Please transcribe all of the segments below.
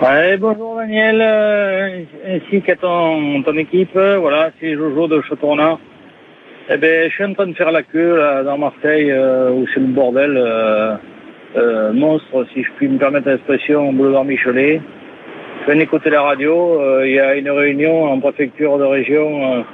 Ouais, bonjour Daniel, ainsi qu'à ton équipe. Voilà, c'est Jojo de Châteaurenard. Eh ben, je suis en train de faire la queue là, dans Marseille, où c'est le bordel monstre, si je puis me permettre l'expression, au boulevard Michelet. Je viens d'écouter la radio. Il y a une réunion en préfecture de région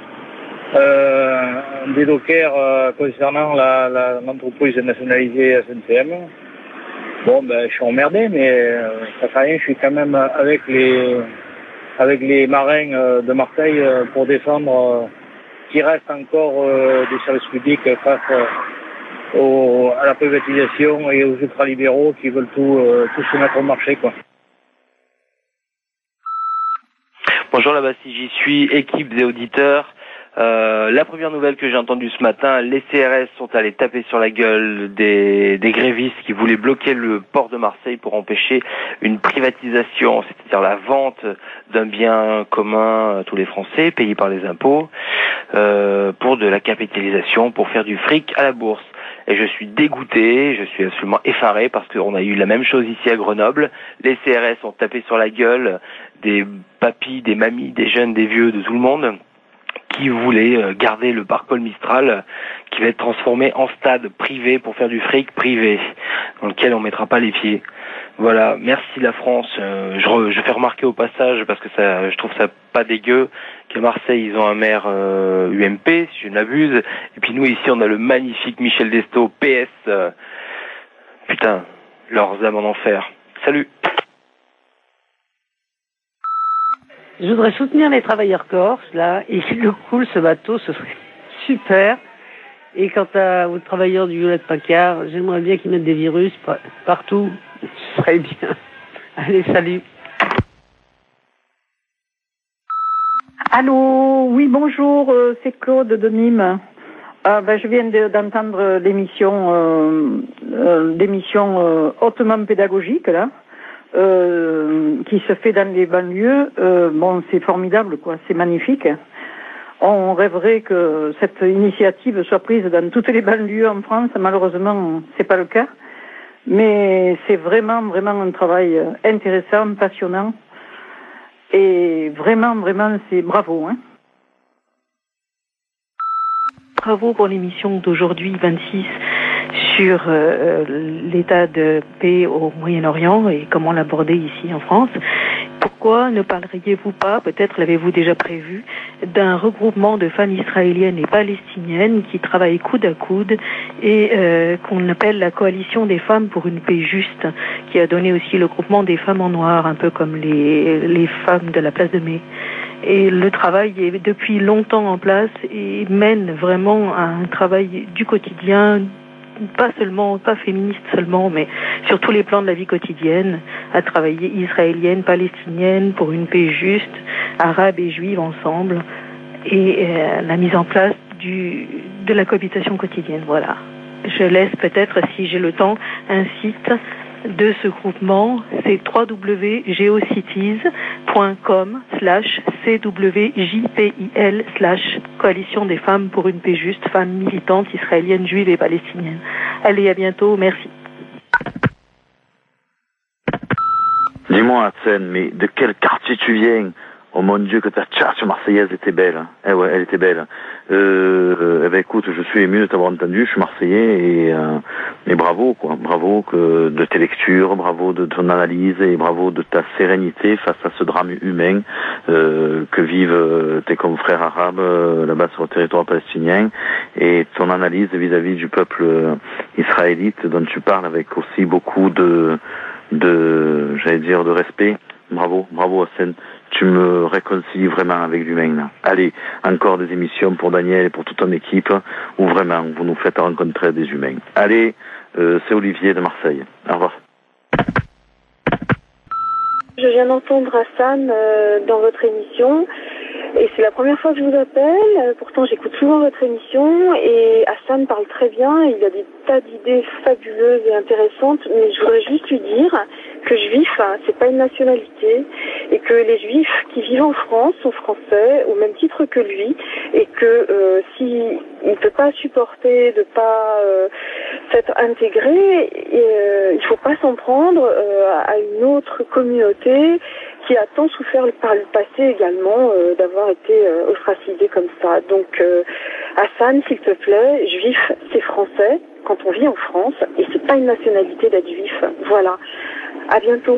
des dockers concernant l'entreprise nationalisée SNCM. Bon, ben, je suis emmerdé, mais ça fait rien. Je suis quand même avec les marins de Marseille pour défendre qu'il reste encore des services publics face à la privatisation et aux ultralibéraux qui veulent tout se mettre au marché, quoi. Bonjour là-bas, si j'y suis, équipes et auditeurs. La première nouvelle que j'ai entendue ce matin, les CRS sont allés taper sur la gueule des grévistes qui voulaient bloquer le port de Marseille pour empêcher une privatisation, c'est-à-dire la vente d'un bien commun à tous les Français, payé par les impôts, pour de la capitalisation, pour faire du fric à la bourse. Et je suis dégoûté, je suis absolument effaré parce qu'on a eu la même chose ici à Grenoble. Les CRS ont tapé sur la gueule des papis, des mamies, des jeunes, des vieux, de tout le monde, qui voulaient garder le parc Paul Mistral, qui va être transformé en stade privé pour faire du fric privé, dans lequel on mettra pas les pieds. Voilà, merci la France. Je fais remarquer au passage, parce que ça, je trouve ça pas dégueu, qu'à Marseille ils ont un maire UMP, si je ne m'abuse, et puis nous ici on a le magnifique Michel Destot, PS. Putain, leurs âmes en enfer. Salut. Je voudrais soutenir les travailleurs corses, là, et s'il le coule, ce bateau, ce serait super. Et quant aux travailleurs du Hewlett-Packard, j'aimerais bien qu'ils mettent des virus partout. Ce serait bien. Allez, salut. Allô, oui, bonjour, c'est Claude de Nîmes. Je viens d'entendre l'émission hautement pédagogique, là. Qui se fait dans les banlieues. Bon, c'est formidable, quoi, c'est magnifique. On rêverait que cette initiative soit prise dans toutes les banlieues en France. Malheureusement, c'est pas le cas. Mais c'est vraiment, vraiment un travail intéressant, passionnant. Et vraiment, vraiment, c'est bravo, hein. Bravo pour l'émission d'aujourd'hui, 26, sur l'état de paix au Moyen-Orient et comment l'aborder ici en France. Pourquoi ne parleriez-vous pas, peut-être l'avez-vous déjà prévu, d'un regroupement de femmes israéliennes et palestiniennes qui travaillent coude à coude et qu'on appelle la coalition des femmes pour une paix juste, qui a donné aussi le groupement des femmes en noir, un peu comme les femmes de la place de Mai. Et le travail est depuis longtemps en place et mène vraiment à un travail du quotidien, pas féministe seulement, mais sur tous les plans de la vie quotidienne, à travailler israélienne, palestinienne, pour une paix juste, arabe et juive ensemble, et la mise en place de la cohabitation quotidienne. Voilà. Je laisse peut-être, si j'ai le temps, un site de ce groupement, c'est www.geocities.com/CWJPIL/coalition des femmes pour une paix juste, femmes militantes israéliennes, juives et palestiniennes. Allez, à bientôt, merci. Dis-moi, Hassen, mais de quel quartier tu viens? Oh mon Dieu, que ta tchatche marseillaise était belle. Eh ouais, elle était belle. Écoute, je suis ému de t'avoir entendu, je suis marseillais et bravo, quoi. Bravo de tes lectures, bravo de ton analyse et bravo de ta sérénité face à ce drame humain que vivent tes confrères arabes là-bas sur le territoire palestinien, et ton analyse vis-à-vis du peuple israélite dont tu parles avec aussi beaucoup de respect. Bravo Hassan. Tu me réconcilies vraiment avec l'humain. Allez, encore des émissions pour Daniel et pour toute ton équipe où vraiment vous nous faites rencontrer des humains. Allez, c'est Olivier de Marseille. Au revoir. Je viens d'entendre Hassan dans votre émission et c'est la première fois que je vous appelle. Pourtant, j'écoute souvent votre émission et Hassan parle très bien. Il a des tas d'idées fabuleuses et intéressantes, mais je voudrais juste lui dire que juif, c'est pas une nationalité et que les juifs qui vivent en France sont français au même titre que lui et que s'il ne peut pas supporter de pas s'être intégré, il faut pas s'en prendre à une autre communauté qui a tant souffert par le passé également d'avoir été ostracisé comme ça. Donc Hassan, s'il te plaît, juif, c'est français quand on vit en France et c'est pas une nationalité d'être juif. Voilà. À bientôt.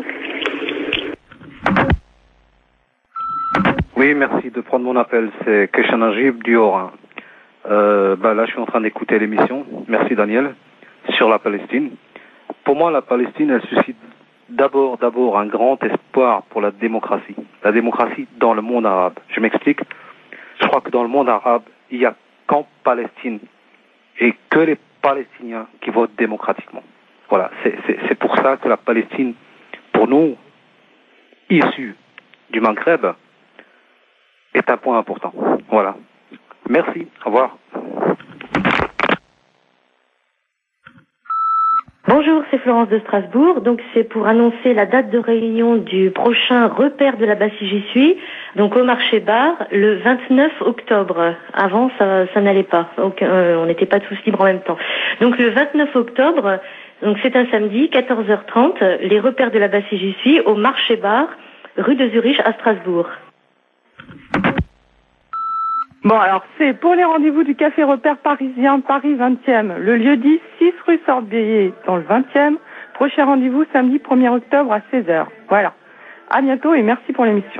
Oui, merci de prendre mon appel. C'est Keshan Najib du Haut-Rhin. Là, je suis en train d'écouter l'émission. Merci, Daniel. Sur la Palestine. Pour moi, la Palestine, elle suscite d'abord un grand espoir pour la démocratie. La démocratie dans le monde arabe. Je m'explique. Je crois que dans le monde arabe, il n'y a qu'en Palestine et que les Palestiniens qui votent démocratiquement. Voilà. C'est pour ça que la Palestine, pour nous, issus du Maghreb, est un point important. Voilà. Merci. Au revoir. Bonjour, c'est Florence de Strasbourg. Donc c'est pour annoncer la date de réunion du prochain repère de la Bassie J'y suis. Donc au marché bar, le 29 octobre. Avant, ça n'allait pas. Donc on n'était pas tous libres en même temps. Donc le 29 octobre, donc c'est un samedi, 14h30, les repères de la Bassie J'y suis au marché bar, rue de Zurich à Strasbourg. Bon, alors, c'est pour les rendez-vous du Café Repère parisien, Paris 20e. Le lieu dit 6 rue Sorbier, dans le 20e. Prochain rendez-vous samedi 1er octobre à 16h. Voilà. À bientôt et merci pour l'émission.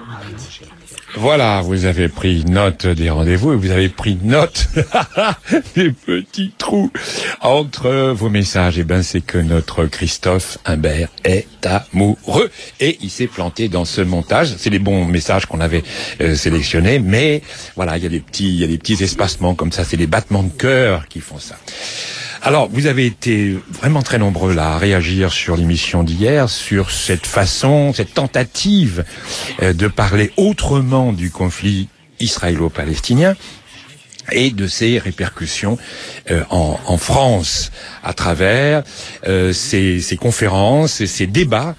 Voilà, vous avez pris note des rendez-vous et vous avez pris note des petits trous entre vos messages. Eh ben, c'est que notre Christophe Imbert est amoureux et il s'est planté dans ce montage. C'est les bons messages qu'on avait sélectionnés, mais voilà, il y a des petits espacements comme ça. C'est les battements de cœur qui font ça. Alors, vous avez été vraiment très nombreux là à réagir sur l'émission d'hier, sur cette façon, cette tentative de parler autrement du conflit israélo-palestinien et de ses répercussions en France à travers ces conférences et ces débats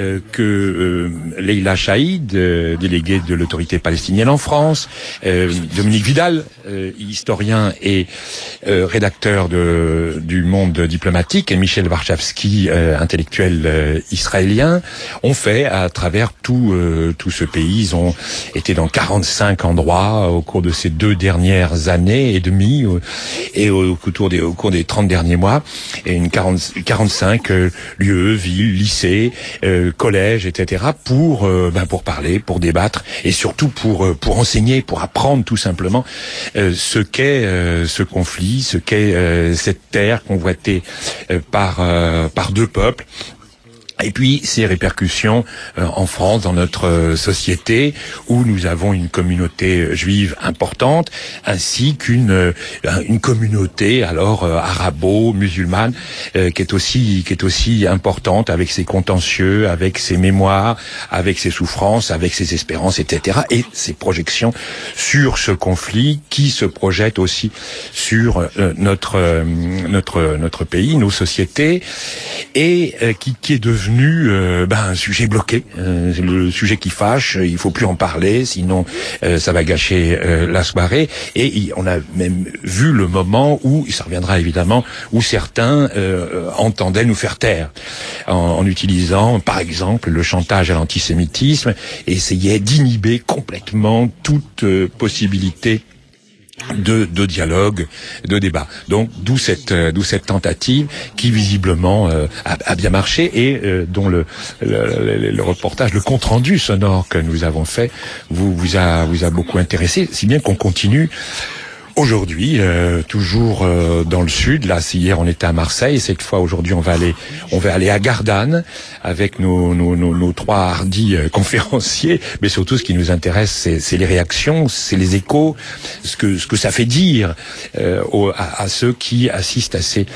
que Leïla Chaïd, déléguée de l'autorité palestinienne en France, Dominique Vidal, historien et rédacteur du Monde diplomatique, et Michel Warschawski, intellectuel israélien, ont fait à travers tout ce pays. Ils ont été dans 45 endroits au cours de ces 2 dernières années et demie et au cours des 30 derniers mois, et 45 lieux, villes, lycées, collèges, etc. pour parler, pour débattre et surtout pour enseigner, pour apprendre tout simplement ce qu'est ce conflit, ce qu'est cette terre convoitée par 2 peuples. Et puis ces répercussions en France, dans notre société, où nous avons une communauté juive importante, ainsi qu'une communauté alors arabo-musulmane qui est aussi importante, avec ses contentieux, avec ses mémoires, avec ses souffrances, avec ses espérances, etc. Et ses projections sur ce conflit qui se projette aussi sur notre pays, nos sociétés, et qui est devenu un sujet bloqué, le sujet qui fâche. Il faut plus en parler, sinon ça va gâcher la soirée. Et on a même vu le moment où, ça reviendra évidemment, où certains entendaient nous faire taire en utilisant, par exemple, le chantage à l'antisémitisme, et essayaient d'inhiber complètement toute possibilité de dialogue, de débat. Donc d'où cette tentative qui visiblement a bien marché, et dont le reportage, le compte rendu sonore que nous avons fait vous a beaucoup intéressé, si bien qu'on continue aujourd'hui, toujours dans le sud. Là, hier on était à Marseille, et cette fois aujourd'hui on va aller à Gardanne avec nos 3 hardis conférenciers. Mais surtout, ce qui nous intéresse, c'est les réactions, c'est les échos, ce que ça fait dire à ceux qui assistent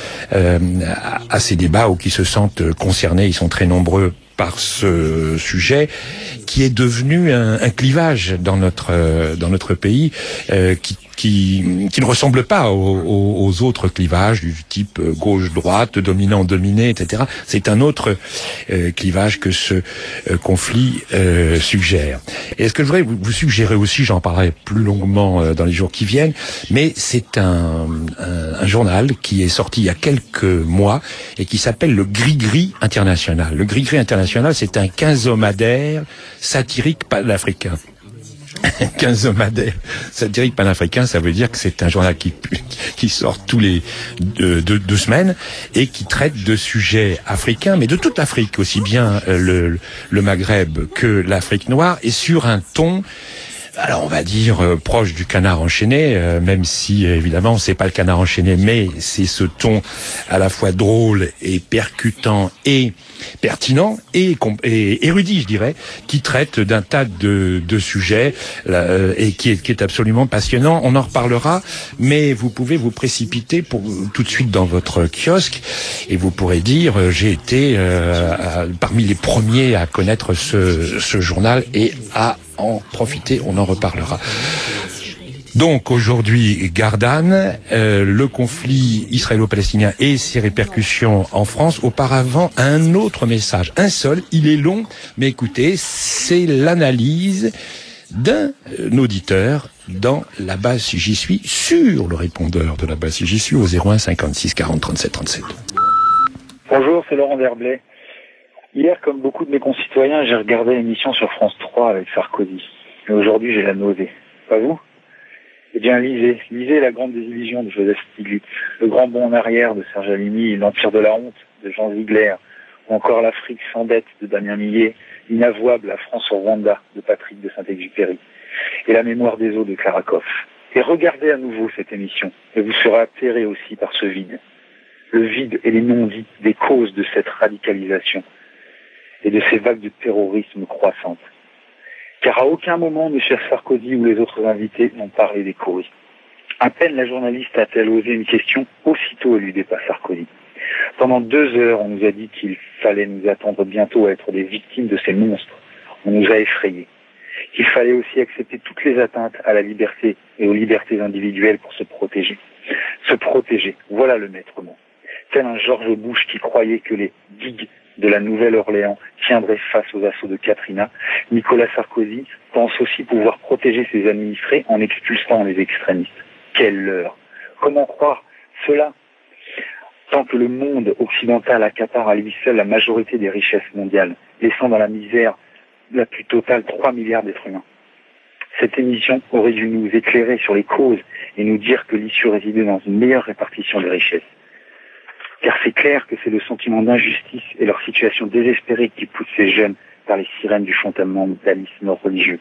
à ces débats ou qui se sentent concernés. Ils sont très nombreux par ce sujet qui est devenu un clivage dans notre pays, qui qui ne ressemble pas aux autres clivages du type gauche-droite, dominant-dominé, etc. C'est un autre clivage que ce conflit suggère. Et ce que je voudrais vous suggérer aussi, j'en parlerai plus longuement dans les jours qui viennent, mais c'est un journal qui est sorti il y a quelques mois et qui s'appelle le Gris-Gris International. Le Gris-Gris International, c'est un quinzomadaire satirique panafricain. Quinzomadaire satirique panafricain, ça veut dire que c'est un journal qui sort tous les deux semaines et qui traite de sujets africains, mais de toute l'Afrique, aussi bien le Maghreb que l'Afrique noire, et sur un ton, alors on va dire proche du Canard enchaîné, même si évidemment c'est pas le Canard enchaîné, mais c'est ce ton à la fois drôle et percutant et pertinent et érudit, je dirais, qui traite d'un tas de sujets et qui est absolument passionnant. On en reparlera, mais vous pouvez vous précipiter tout de suite dans votre kiosque et vous pourrez dire j'ai été parmi les premiers à connaître ce journal et à en profiter. On en reparlera. Donc aujourd'hui, Gardanne, le conflit israélo-palestinien et ses répercussions en France. Auparavant, un autre message, un seul, il est long, mais écoutez, c'est l'analyse d'un auditeur dans la base Si J'y suis, sur le répondeur de la base Si J'y suis, au 01 56 40 37 37. Bonjour, c'est Laurent Verblay. Hier, comme beaucoup de mes concitoyens, j'ai regardé l'émission sur France 3 avec Sarkozy. Et aujourd'hui, j'ai la nausée. Pas vous ? Eh bien, lisez La Grande Désillusion de Joseph Stiglitz, Le Grand Bond en arrière de Serge Alimi, L'Empire de la honte de Jean Ziegler, ou encore L'Afrique sans dette de Damien Millet, L'inavouable La France au Rwanda de Patrick de Saint-Exupéry, et La mémoire des eaux de Clara Koff. Et regardez à nouveau cette émission, et vous serez atterré aussi par ce vide. Le vide et les non-dits des causes de cette radicalisation et de ces vagues de terrorisme croissantes. Car à aucun moment, M. Sarkozy ou les autres invités n'ont parlé des causes. À peine la journaliste a-t-elle osé une question, aussitôt elle lui dépasse Sarkozy. Pendant 2 heures, on nous a dit qu'il fallait nous attendre bientôt à être des victimes de ces monstres. On nous a effrayés. Qu'il fallait aussi accepter toutes les atteintes à la liberté et aux libertés individuelles pour se protéger. Se protéger, voilà le maître mot. Tel un George Bush qui croyait que les digues de la Nouvelle-Orléans tiendraient face aux assauts de Katrina, Nicolas Sarkozy pense aussi pouvoir protéger ses administrés en expulsant les extrémistes. Quelle leurre! Comment croire cela? Tant que le monde occidental accapare à lui seul la majorité des richesses mondiales, laissant dans la misère la plus totale 3 milliards d'êtres humains. Cette émission aurait dû nous éclairer sur les causes et nous dire que l'issue résidait dans une meilleure répartition des richesses. Car c'est clair que c'est le sentiment d'injustice et leur situation désespérée qui pousse ces jeunes par les sirènes du fondamentalisme religieux.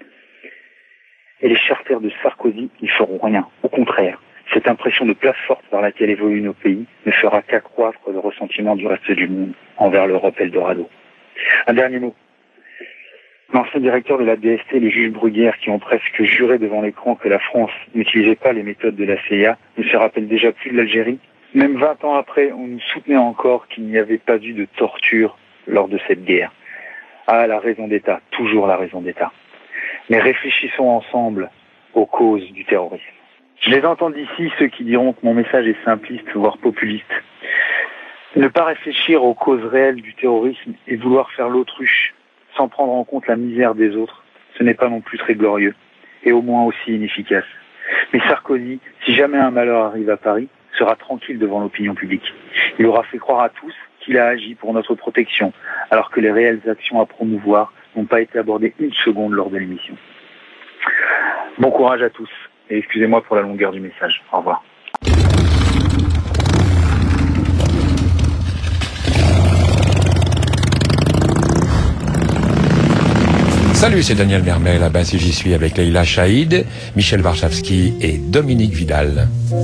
Et les charters de Sarkozy n'y feront rien. Au contraire, cette impression de place forte par laquelle évoluent nos pays ne fera qu'accroître le ressentiment du reste du monde envers l'Europe Eldorado. Un dernier mot. L'ancien directeur de la DST, les juges Bruguière, qui ont presque juré devant l'écran que la France n'utilisait pas les méthodes de la CIA, ne se rappellent déjà plus de l'Algérie. Même 20 ans après, on nous soutenait encore qu'il n'y avait pas eu de torture lors de cette guerre. Ah, la raison d'État, toujours la raison d'État. Mais réfléchissons ensemble aux causes du terrorisme. Je les entends d'ici, ceux qui diront que mon message est simpliste, voire populiste. Ne pas réfléchir aux causes réelles du terrorisme et vouloir faire l'autruche, sans prendre en compte la misère des autres, ce n'est pas non plus très glorieux, et au moins aussi inefficace. Mais Sarkozy, si jamais un malheur arrive à Paris, sera tranquille devant l'opinion publique. Il aura fait croire à tous qu'il a agi pour notre protection, alors que les réelles actions à promouvoir n'ont pas été abordées une seconde lors de l'émission. Bon courage à tous, et excusez-moi pour la longueur du message. Au revoir. Salut, c'est Daniel Mermel, à Si J'y suis avec Leïla Chaïd, Michel Warszawski et Dominique Vidal.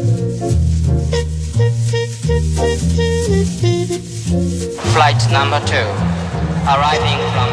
Flight number 2, arriving from...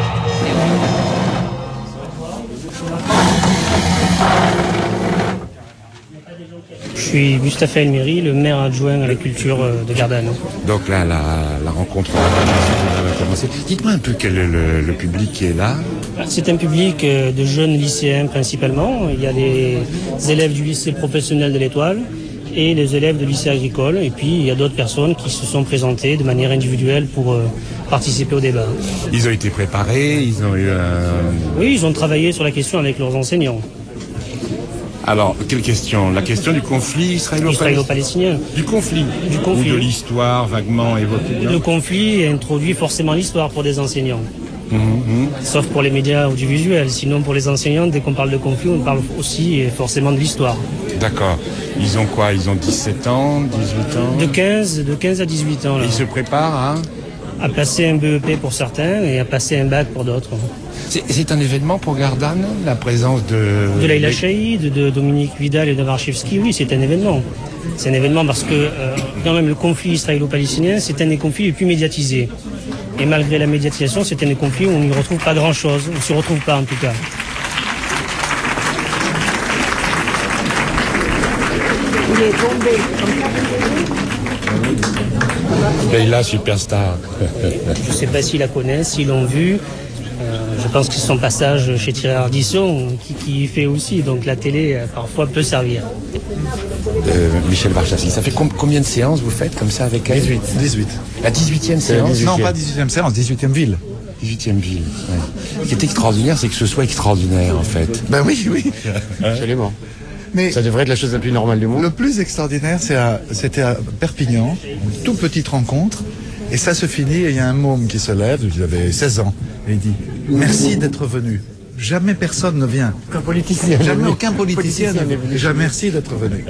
Je suis Mustapha Elmiri, le maire adjoint à la culture de Gardanne. Donc là, la rencontre commencer. Dites-moi un peu quel est le public qui est là. C'est un public de jeunes lycéens principalement. Il y a les élèves du lycée professionnel de l'Étoile et les élèves de lycée agricole. Et puis il y a d'autres personnes qui se sont présentées de manière individuelle pour participer au débat. Ils ont été préparés, ils ont eu Oui, ils ont travaillé sur la question avec leurs enseignants. Alors, quelle question? La question du conflit israélo-palestinien. Du conflit. Ou de l'histoire vaguement évoquée. Le conflit introduit forcément l'histoire pour des enseignants. Sauf pour les médias audiovisuels. Sinon, pour les enseignants, dès qu'on parle de conflit, on parle aussi forcément de l'histoire. D'accord. Ils ont quoi? Ils ont 17 ans, 18 ans? De 15 à 18 ans. Là. Ils se préparent à passer un BEP pour certains et à passer un bac pour d'autres. C'est un événement pour Gardanne, la présence de Leïla Chaïd, de Dominique Vidal et de Marchevski. Oui, c'est un événement. C'est un événement parce que quand même le conflit israélo-palestinien, c'est un des conflits les plus médiatisés. Et malgré la médiatisation, c'est un des conflits où on n'y retrouve pas grand-chose. On ne s'y retrouve pas en tout cas. Il est tombé. Leïla, superstar. Je ne sais pas s'ils la connaissent, s'ils l'ont vue. Je pense que c'est son passage chez Thierry Ardisson qui y fait aussi. Donc la télé, parfois, peut servir. Michel Warchowski, ça fait combien de séances vous faites comme ça avec elle? 18. La 18e séance? Non, pas 18e séance, 18e ville. 18e ville, ouais. Ce qui est extraordinaire, c'est que ce soit extraordinaire, en fait. Ben oui. Absolument. Mais ça devrait être la chose la plus normale du monde. Le plus extraordinaire, c'était à Perpignan, une toute petite rencontre, et ça se finit, et il y a un môme qui se lève, j'avais 16 ans, et il dit « Merci d'être venu ». Jamais personne ne vient. Aucun politicien. Jamais aucun politicien ne vient. Déjà merci d'être venu.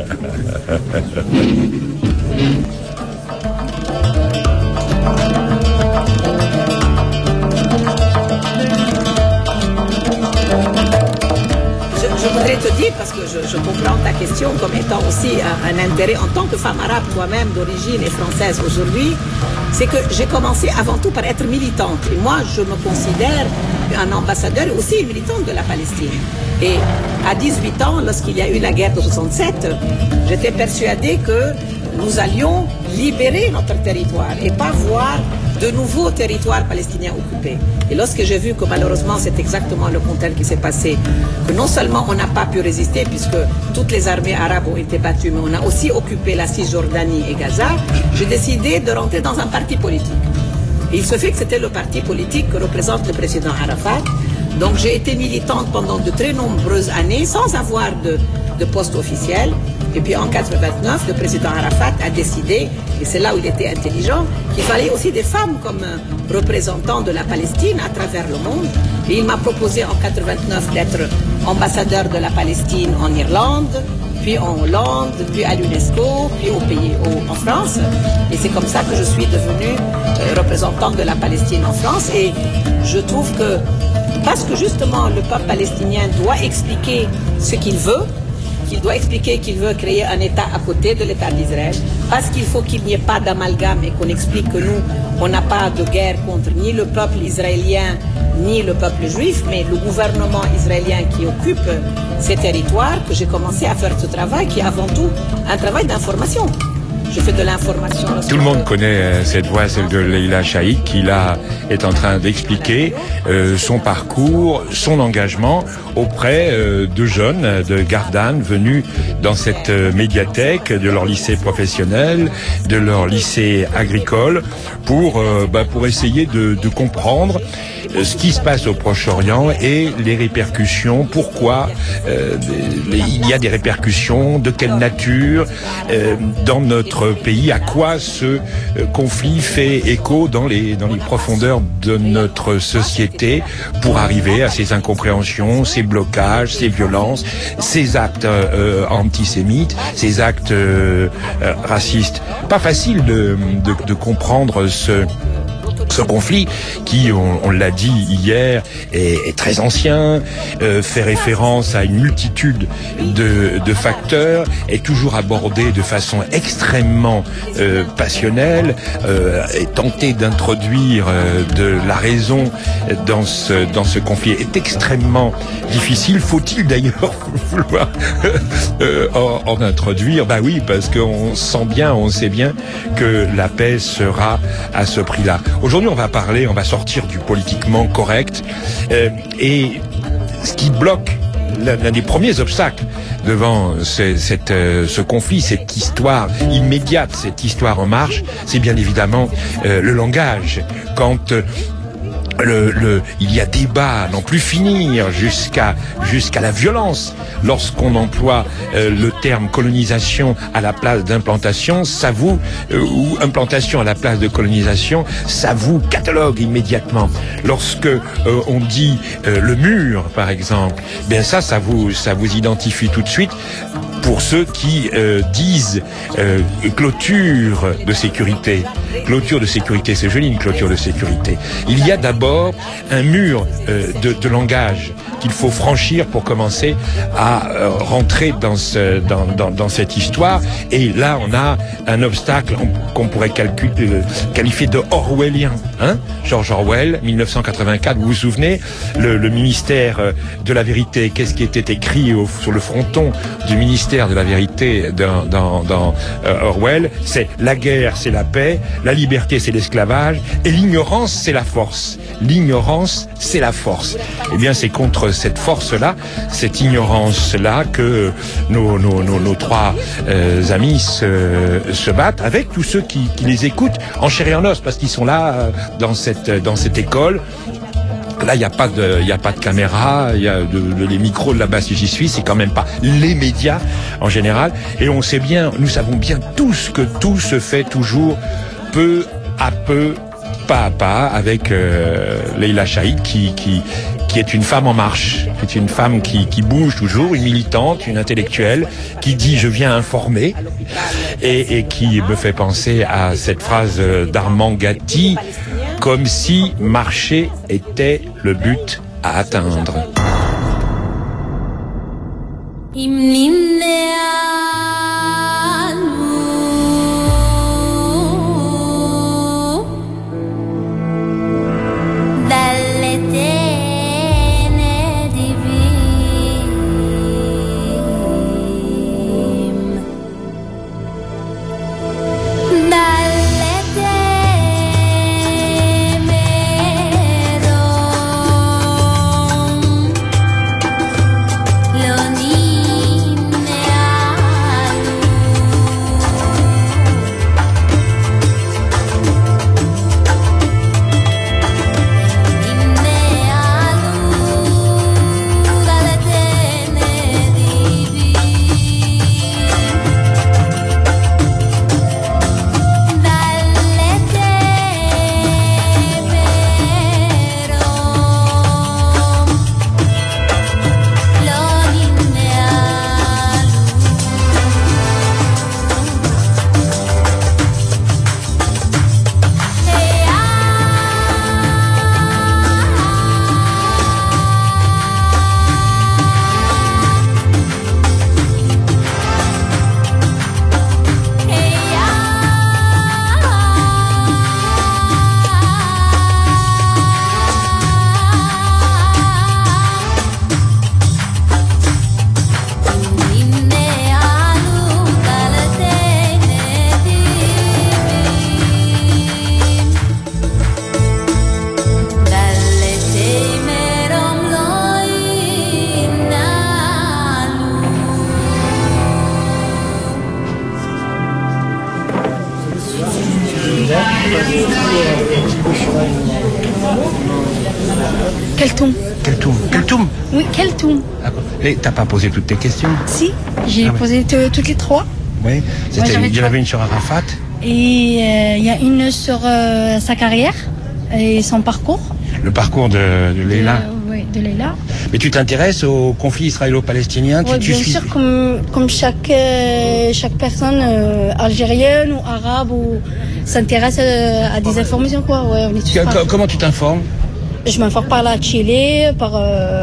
Je voudrais te dire, parce que je comprends ta question comme étant aussi un intérêt en tant que femme arabe toi-même d'origine et française aujourd'hui, c'est que j'ai commencé avant tout par être militante. Et moi, je me considère un ambassadeur et aussi une militante de la Palestine. Et à 18 ans, lorsqu'il y a eu la guerre de 67, j'étais persuadée que nous allions libérer notre territoire et pas voir de nouveaux territoires palestiniens occupés. Et lorsque j'ai vu que malheureusement c'est exactement le contraire qui s'est passé, que non seulement on n'a pas pu résister puisque toutes les armées arabes ont été battues, mais on a aussi occupé la Cisjordanie et Gaza, j'ai décidé de rentrer dans un parti politique. Et il se fait que c'était le parti politique que représente le président Arafat. Donc j'ai été militante pendant de très nombreuses années sans avoir de poste officiel. Et puis en 89, le président Arafat a décidé, et c'est là où il était intelligent, qu'il fallait aussi des femmes comme représentants de la Palestine à travers le monde. Et il m'a proposé en 89 d'être ambassadeur de la Palestine en Irlande, puis en Hollande, puis à l'UNESCO, puis en France. Et c'est comme ça que je suis devenue représentante de la Palestine en France. Et je trouve que, parce que justement le peuple palestinien doit expliquer ce qu'il veut, qu'il doit expliquer qu'il veut créer un État à côté de l'État d'Israël, parce qu'il faut qu'il n'y ait pas d'amalgame et qu'on explique que nous, on n'a pas de guerre contre ni le peuple israélien, ni le peuple juif, mais le gouvernement israélien qui occupe ces territoires, que j'ai commencé à faire ce travail qui est avant tout un travail d'information. Je fais de l'information. Tout le monde connaît cette voix, celle de Leïla Chaïd, qui là est en train d'expliquer son parcours, son engagement auprès de jeunes de Gardanne venus dans cette médiathèque de leur lycée professionnel, de leur lycée agricole, pour essayer de comprendre ce qui se passe au Proche-Orient et les répercussions, pourquoi il y a des répercussions, de quelle nature dans notre pays, à quoi ce conflit fait écho dans les profondeurs de notre société pour arriver à ces incompréhensions, ces blocages, ces violences, ces actes antisémites, ces actes racistes. Pas facile de comprendre ce conflit qui, on l'a dit hier, est très ancien, fait référence à une multitude de facteurs, est toujours abordé de façon extrêmement passionnelle, et tenter d'introduire de la raison dans ce conflit est extrêmement difficile. Faut-il d'ailleurs vouloir en introduire? Bah oui, parce qu'on sait bien que la paix sera à ce prix-là. Aujourd'hui, aujourd'hui, on va sortir du politiquement correct. Et ce qui bloque, l'un des premiers obstacles devant ce conflit, cette histoire immédiate, cette histoire en marche, c'est bien évidemment le langage. Quand il y a débat à n'en plus finir jusqu'à la violence lorsqu'on emploie le terme colonisation à la place d'implantation, ou implantation à la place de colonisation, ça vous catalogue immédiatement. Lorsque on dit le mur, par exemple, bien ça vous identifie tout de suite. Pour ceux qui disent clôture de sécurité. Clôture de sécurité, c'est joli, une clôture de sécurité. Il y a d'abord un mur de langage qu'il faut franchir pour commencer à rentrer dans cette histoire. Et là, on a un obstacle qu'on pourrait qualifier de orwellien. George Orwell, 1984, vous vous souvenez, le ministère de la vérité, qu'est-ce qui était écrit sur le fronton du ministère de la vérité dans Orwell? C'est la guerre, c'est la paix, la liberté, c'est l'esclavage, et l'ignorance, c'est la force. L'ignorance, c'est la force. Eh bien, c'est contre cette force-là, cette ignorance-là, que nos trois amis se battent, avec tous ceux qui les écoutent en chair et en os, parce qu'ils sont là dans cette école. Là, il n'y a pas de caméra, il y a les micros de là-bas si j'y suis, c'est quand même pas les médias en général. Et nous savons bien tous que tout se fait toujours peu à peu, pas à pas, avec Leila Chaïd qui est une femme en marche, qui est une femme qui bouge toujours, une militante, une intellectuelle, qui dit je viens informer, et qui me fait penser à cette phrase d'Armand Gatti, comme si marcher était le but à atteindre. Keltoum. Oui, Keltoum. Et t'as pas posé toutes tes questions? Si, j'ai posé toutes les trois. Oui, il y en avait une sur Arafat. Et il y a une sur sa carrière et son parcours. Le parcours de Leila. Oui, de Leila. Mais tu t'intéresses au conflit israélo-palestinien? Oui, bien sûr, comme chaque personne algérienne ou arabe ou s'intéresse à des informations, quoi. Ouais, on est tous comment tu t'informes? Je m'informe par la télé, par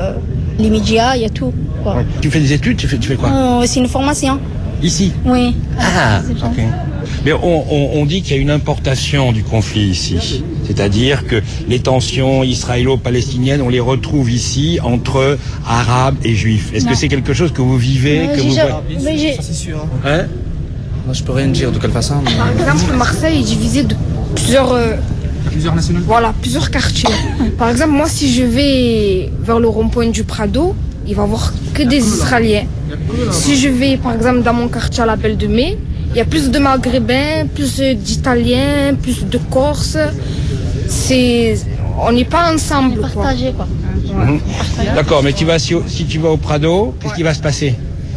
les médias, il y a tout, quoi. Ouais. Tu fais des études? Tu fais quoi? C'est une formation. Ici? Oui. Ah, ok. Mais on dit qu'il y a une importation du conflit ici. C'est-à-dire que les tensions israélo-palestiniennes, on les retrouve ici entre arabes et juifs. Est-ce que c'est quelque chose que vous vivez, que vous voyez? Ça c'est sûr. Hein? Moi je peux rien dire de quelle façon. Par exemple, Marseille est divisé de plusieurs Plusieurs nationalités. Voilà, plusieurs quartiers. Par exemple, moi, si je vais vers le rond-point du Prado, il va y avoir que des Israéliens. Si je vais, par exemple, dans mon quartier à la Belle de Mai, il y a plus de Maghrébins, plus d'Italiens, plus de Corses. On n'est pas ensemble. Partagé, quoi. Mhm. D'accord, mais si tu vas au Prado, qu'est-ce qui va se passer?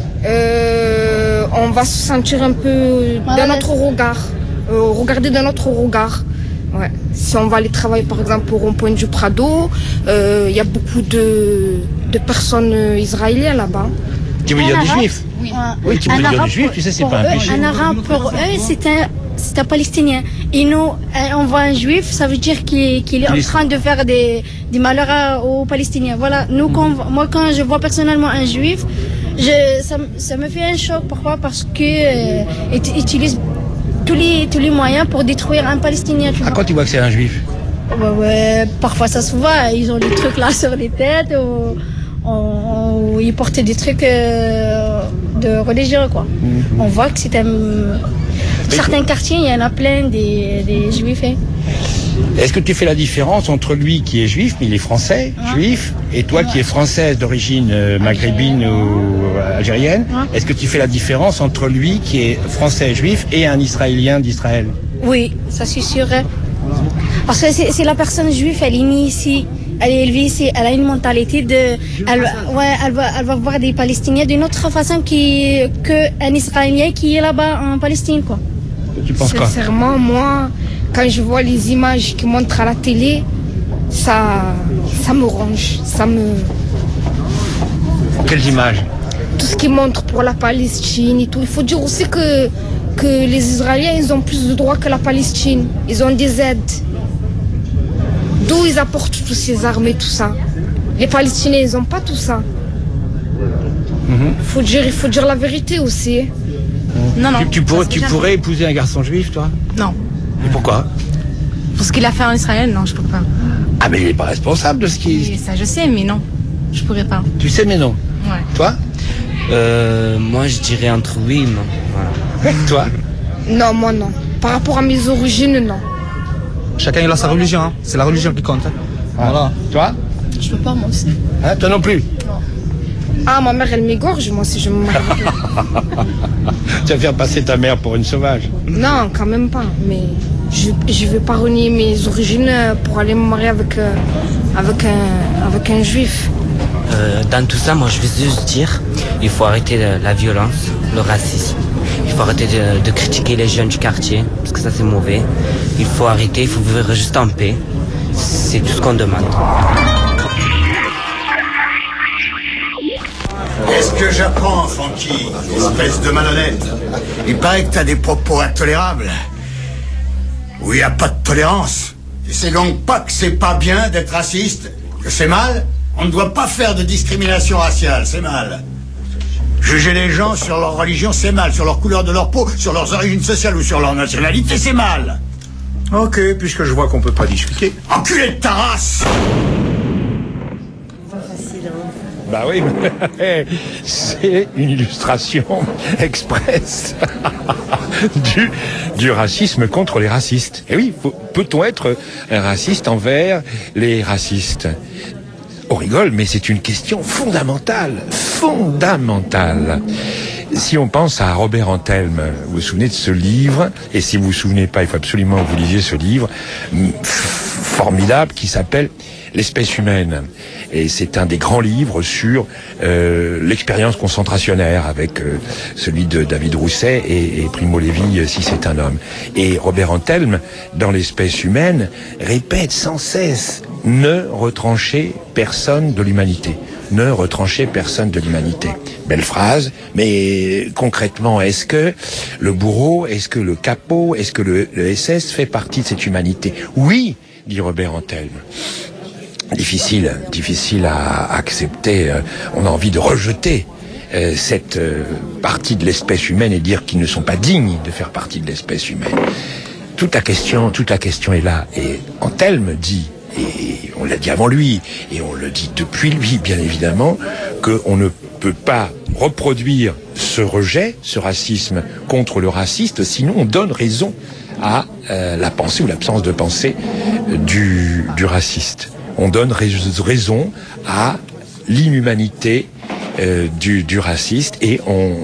On va se sentir un peu dans notre regard, regarder dans notre regard. Ouais. Si on va aller travailler par exemple au rond-point du Prado, il y a beaucoup de personnes israéliennes là-bas. Tu veux dire des juifs? Oui, tu veux dire des juifs, tu sais, c'est pas un péché. Un arabe, pour eux, c'est un palestinien. Et nous, on voit un juif, ça veut dire qu'il est en train de faire des malheurs aux Palestiniens. Voilà, nous, moi, quand je vois personnellement un juif, ça me fait un choc. Pourquoi? Parce qu'ils utilisent tous les moyens pour détruire un Palestinien. Quand tu vois que c'est un juif? Ouais, parfois ça se voit, ils ont des trucs là sur les têtes, ou ils portent des trucs de religion, quoi. On voit que c'est certains quartiers, il y en a plein des juifs. Hein. Est-ce que tu fais la différence entre lui qui est juif, mais il est français, juif, et toi qui es française d'origine maghrébine ou algérienne? Est-ce que tu fais la différence entre lui qui est français juif et un Israélien d'Israël? Oui, ça c'est sûr. Parce que c'est la personne juive, elle est née ici, elle est élevée ici, elle a une mentalité elle va voir des Palestiniens d'une autre façon qu'un Israélien qui est là-bas en Palestine, quoi. Tu penses quoi? Sincèrement, moi, quand je vois les images qui montrent à la télé, ça me ronge, Quelles images? Tout ce qui montre pour la Palestine et tout. Il faut dire aussi que les Israéliens, ils ont plus de droits que la Palestine. Ils ont des aides. D'où ils apportent toutes ces armes et tout ça. Les Palestiniens, ils n'ont pas tout ça. Il faut dire la vérité aussi. Non. Tu pourrais épouser un garçon juif, toi? Non. Et pourquoi? Pour ce qu'il a fait en Israël, non, je peux pas. Ah, mais il n'est pas responsable de ce qu'il... Oui, ça je sais, mais non, je pourrais pas. Tu sais, mais non. Ouais. Toi? Moi, je dirais entre oui et non. Voilà. Toi? Non, moi non. Par rapport à mes origines, non. Chacun il a sa religion, hein. C'est la religion qui compte. Hein. Voilà. Toi? Je peux pas, moi aussi. Hein, toi non plus? Non. Ah, ma mère, elle m'égorge, moi, si je me marie. Tu vas faire passer ta mère pour une sauvage? Non, quand même pas. Mais je vais pas renier mes origines pour aller me marier avec un juif. Dans tout ça, moi, je veux juste dire, il faut arrêter la violence, le racisme. Il faut arrêter de critiquer les jeunes du quartier, parce que ça, c'est mauvais. Il faut arrêter, il faut vivre juste en paix. C'est tout ce qu'on demande. Qu'est-ce que j'apprends, Francky, espèce de malhonnête? Il paraît que t'as des propos intolérables. Où il n'y a pas de tolérance. Et c'est donc pas que c'est pas bien d'être raciste, que c'est mal. On ne doit pas faire de discrimination raciale, c'est mal. Juger les gens sur leur religion, c'est mal. Sur leur couleur de leur peau, sur leurs origines sociales ou sur leur nationalité, c'est mal. Ok, puisque je vois qu'on peut pas discuter. Enculé de ta race! Bah oui, c'est une illustration express du racisme contre les racistes. Et oui, peut-on être un raciste envers les racistes? On rigole, mais c'est une question fondamentale. Si on pense à Robert Antelme, vous vous souvenez de ce livre, et si vous vous souvenez pas, il faut absolument que vous lisiez ce livre formidable qui s'appelle L'espèce humaine. Et c'est un des grands livres sur l'expérience concentrationnaire avec celui de David Rousset et Primo Levi, si c'est un homme. Et Robert Antelme, dans L'espèce humaine, répète sans cesse: ne retranchez personne de l'humanité. Ne retranchez personne de l'humanité. Belle phrase, mais concrètement, est-ce que le bourreau, est-ce que le capot, est-ce que le SS fait partie de cette humanité? Oui, dit Robert Antelme. Difficile à accepter. On a envie de rejeter cette partie de l'espèce humaine et dire qu'ils ne sont pas dignes de faire partie de l'espèce humaine. Toute la question est là. Et Antelme dit, et on l'a dit avant lui, et on le dit depuis lui, bien évidemment, qu'on ne peut pas reproduire ce rejet, ce racisme contre le raciste, sinon on donne raison à la pensée ou l'absence de pensée du raciste. On donne raison à l'inhumanité du raciste et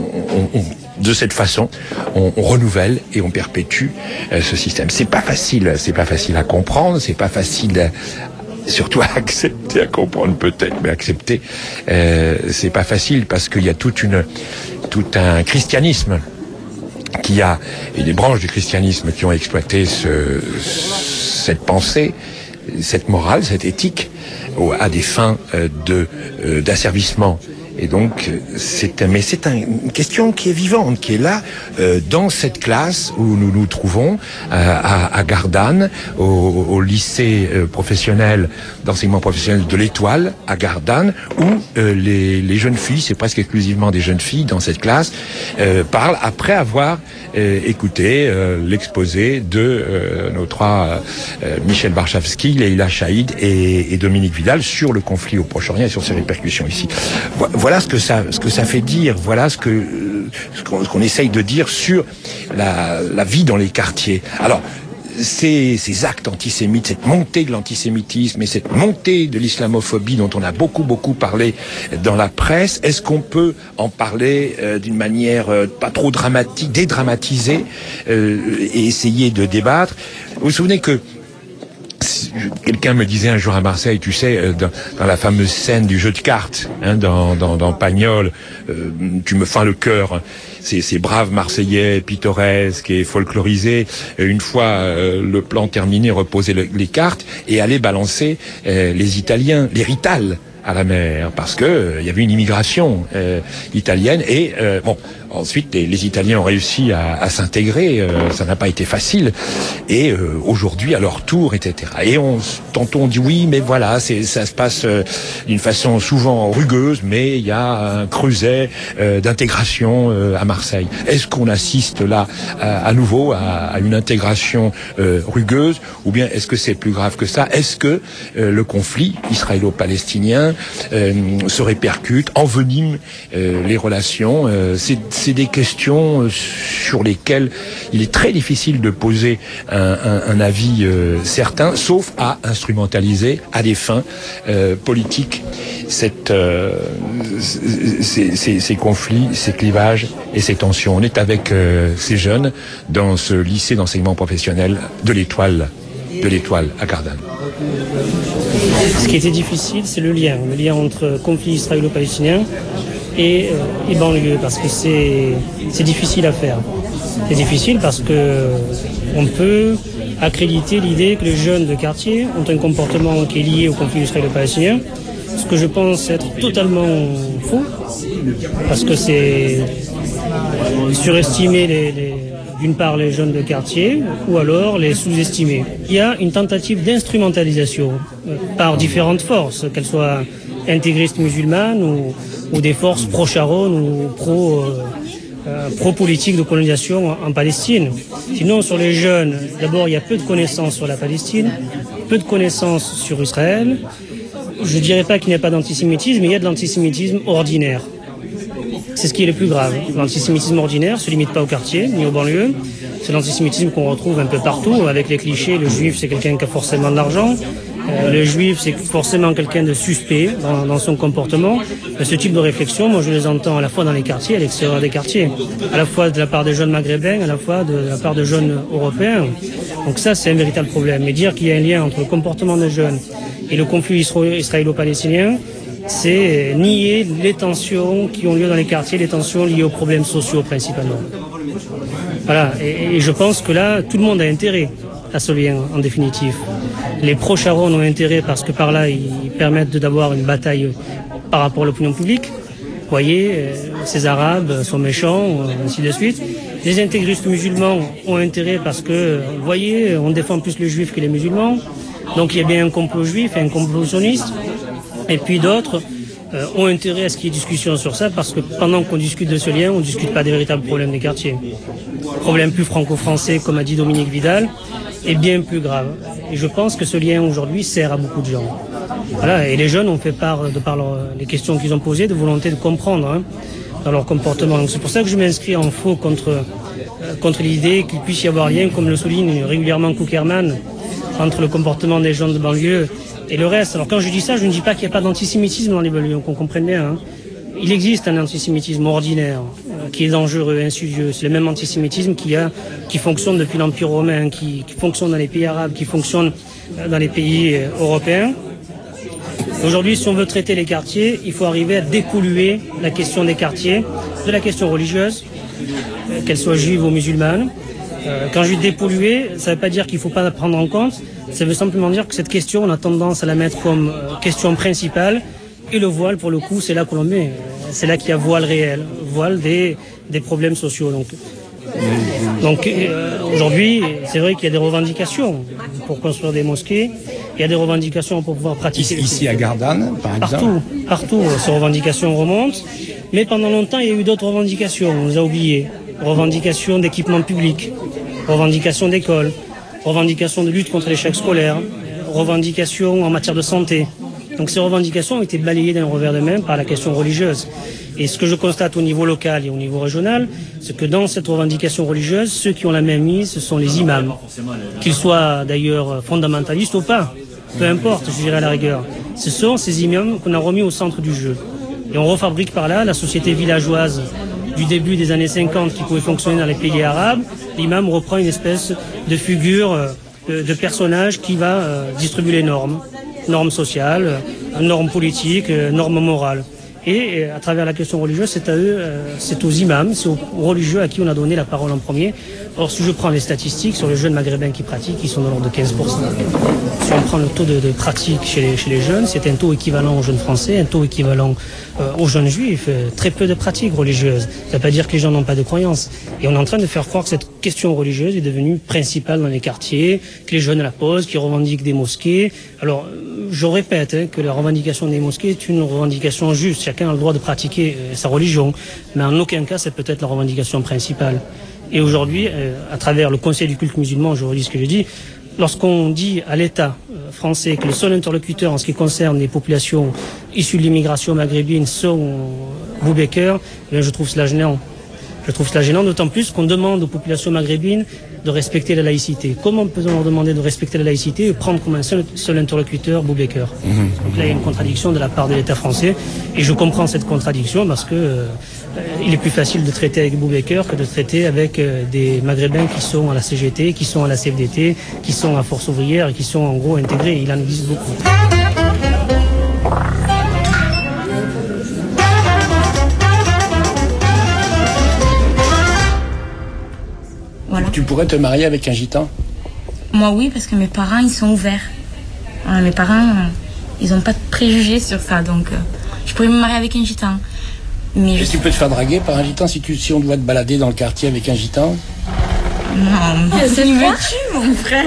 de cette façon, on renouvelle et on perpétue ce système. C'est pas facile à comprendre, c'est pas facile surtout à accepter, à comprendre peut-être, mais accepter, c'est pas facile parce qu'il y a tout un christianisme et des branches du christianisme qui ont exploité cette pensée, cette morale, cette éthique à des fins d'asservissement. Et donc, c'est une question qui est vivante, qui est là dans cette classe où nous nous trouvons à Gardanne, au lycée professionnel d'enseignement professionnel de l'Étoile à Gardanne, où les jeunes filles, c'est presque exclusivement des jeunes filles dans cette classe, parlent après avoir écouté l'exposé de nos trois Michel Warschawski, Leïla Chaïd et Dominique Vidal sur le conflit au Proche-Orient et sur ses répercussions ici. Voilà ce que ça fait dire, voilà ce qu'on essaye de dire sur la vie dans les quartiers. Alors, ces actes antisémites, cette montée de l'antisémitisme et cette montée de l'islamophobie dont on a beaucoup parlé dans la presse, est-ce qu'on peut en parler d'une manière pas trop dramatique, dédramatiser et essayer de débattre? Vous vous souvenez que quelqu'un me disait un jour à Marseille, tu sais, dans la fameuse scène du jeu de cartes, dans Pagnol, tu me fends le cœur. Ces braves Marseillais pittoresques et folklorisés, une fois le plan terminé, reposaient les cartes et allaient balancer les Italiens, les Rital à la mer, parce que il y avait une immigration italienne et ensuite les Italiens ont réussi à s'intégrer, ça n'a pas été facile et aujourd'hui à leur tour, etc. Et tantôt on dit oui, mais voilà, ça se passe d'une façon souvent rugueuse, mais il y a un creuset d'intégration à Marseille. Est-ce qu'on assiste là à nouveau à une intégration rugueuse, ou bien est-ce que c'est plus grave que ça? Est-ce que le conflit israélo-palestinien se répercute, envenime les relations? C'est des questions sur lesquelles il est très difficile de poser un avis certain, sauf à instrumentaliser à des fins politiques ces conflits, ces clivages et ces tensions. On est avec ces jeunes dans ce lycée d'enseignement professionnel de l'Étoile à Gardanne. Ce qui était difficile, c'est le lien entre conflit israélo-palestinien et banlieue, parce que c'est difficile à faire. C'est difficile parce que on peut accréditer l'idée que les jeunes de quartier ont un comportement qui est lié au conflit israélo-palestinien, ce que je pense être totalement faux, parce que c'est surestimer d'une part les jeunes de quartier, ou alors les sous-estimer. Il y a une tentative d'instrumentalisation par différentes forces, qu'elles soient intégristes musulmanes ou des forces pro-Sharon ou pro-politique de colonisation en Palestine. Sinon, sur les jeunes, d'abord, il y a peu de connaissances sur la Palestine, peu de connaissances sur Israël. Je ne dirais pas qu'il n'y a pas d'antisémitisme, mais il y a de l'antisémitisme ordinaire. C'est ce qui est le plus grave. L'antisémitisme ordinaire ne se limite pas au quartier, ni aux banlieues. C'est l'antisémitisme qu'on retrouve un peu partout, avec les clichés. Le juif, c'est quelqu'un qui a forcément de l'argent. Le juif, c'est forcément quelqu'un de suspect dans son comportement. Ce type de réflexion, moi, je les entends à la fois dans les quartiers, à l'extérieur des quartiers. À la fois de la part des jeunes maghrébins, à la fois de la part de jeunes européens. Donc ça, c'est un véritable problème. Mais dire qu'il y a un lien entre le comportement des jeunes et le conflit israélo-palestinien, c'est nier les tensions qui ont lieu dans les quartiers, les tensions liées aux problèmes sociaux principalement. Voilà, et je pense que là, tout le monde a intérêt à ce lien, en définitive. Les pro-Sharon ont intérêt parce que par là, ils permettent d'avoir une bataille par rapport à l'opinion publique. Vous voyez, ces Arabes sont méchants, ainsi de suite. Les intégristes musulmans ont intérêt parce que, vous voyez, on défend plus les juifs que les musulmans. Donc il y a bien un complot juif et un complot sioniste. Et puis d'autres ont intérêt à ce qu'il y ait discussion sur ça, parce que pendant qu'on discute de ce lien, on ne discute pas des véritables problèmes des quartiers. Problème plus franco-français, comme a dit Dominique Vidal, est bien plus grave. Et je pense que ce lien aujourd'hui sert à beaucoup de gens. Voilà, et les jeunes ont fait part, de par les questions qu'ils ont posées, de volonté de comprendre dans leur comportement. Donc c'est pour ça que je m'inscris en faux contre contre l'idée qu'il puisse y avoir lien, comme le souligne régulièrement Kuckerman, entre le comportement des gens de banlieue et le reste. Alors quand je dis ça, je ne dis pas qu'il n'y a pas d'antisémitisme dans les banlieues, qu'on comprenne bien. Hein. Il existe un antisémitisme ordinaire qui est dangereux, insidieux. C'est le même antisémitisme qui fonctionne depuis l'Empire romain, qui fonctionne dans les pays arabes, qui fonctionne dans les pays européens. Aujourd'hui, si on veut traiter les quartiers, il faut arriver à dépolluer la question des quartiers de la question religieuse, qu'elle soit juive ou musulmane. Quand je dis dépolluer, ça ne veut pas dire qu'il ne faut pas la prendre en compte, ça veut simplement dire que cette question, on a tendance à la mettre comme question principale, et le voile, pour le coup, c'est là que l'on met. C'est là qu'il y a voile réel, voile des problèmes sociaux. Donc aujourd'hui, c'est vrai qu'il y a des revendications pour construire des mosquées, il y a des revendications pour pouvoir pratiquer. Ici à Gardanne, par exemple. Partout, ces revendications remontent. Mais pendant longtemps, il y a eu d'autres revendications, on les a oubliées. Revendications d'équipements publics, revendications d'écoles, revendications de lutte contre l'échec scolaire, revendications en matière de santé. Donc ces revendications ont été balayées d'un revers de main par la question religieuse. Et ce que je constate au niveau local et au niveau régional, c'est que dans cette revendication religieuse, ceux qui ont la main mise, ce sont les imams. Qu'ils soient d'ailleurs fondamentalistes ou pas, peu importe, je dirais à la rigueur. Ce sont ces imams qu'on a remis au centre du jeu. Et on refabrique par là la société villageoise du début des années 50 qui pouvait fonctionner dans les pays arabes. L'imam reprend une espèce de figure, de personnage qui va distribuer les normes sociales, normes politiques, normes morales. Et à travers la question religieuse, c'est à eux, c'est aux imams, c'est aux religieux à qui on a donné la parole en premier. Or, si je prends les statistiques sur les jeunes maghrébins qui pratiquent, ils sont de l'ordre de 15%. Si on prend le taux de pratique chez les jeunes, c'est un taux équivalent aux jeunes français, un taux équivalent aux jeunes juifs. Très peu de pratiques religieuses. Ça ne veut pas dire que les gens n'ont pas de croyances. Et on est en train de faire croire que cette question religieuse est devenue principale dans les quartiers, que les jeunes la posent, qu'ils revendiquent des mosquées. Alors, je répète que la revendication des mosquées est une revendication juste. Chacun a le droit de pratiquer sa religion. Mais en aucun cas, c'est peut-être la revendication principale. Et aujourd'hui, à travers le Conseil du culte musulman, je redis ce que je dis, lorsqu'on dit à l'État français que le seul interlocuteur en ce qui concerne les populations issues de l'immigration maghrébine sont Boubaker, je trouve cela gênant. Je trouve cela gênant, d'autant plus qu'on demande aux populations maghrébines de respecter la laïcité. Comment peut-on leur demander de respecter la laïcité et prendre comme un seul interlocuteur Boubaker? Donc là, il y a une contradiction de la part de l'État français. Et je comprends cette contradiction parce que il est plus facile de traiter avec Boubaker que de traiter avec des Maghrébins qui sont à la CGT, qui sont à la CFDT, qui sont à Force ouvrière et qui sont en gros intégrés. Il en existe beaucoup. Voilà. Tu pourrais te marier avec un gitan? Moi oui, parce que mes parents ils sont ouverts. Voilà, mes parents ils n'ont pas de préjugés sur ça, donc je pourrais me marier avec un gitan. Mais tu peux te faire draguer par un gitan si on doit te balader dans le quartier avec un gitan? Non, personne me tue, mon frère.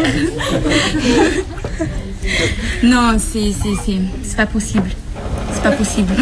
Non, c'est pas possible. C'est pas possible.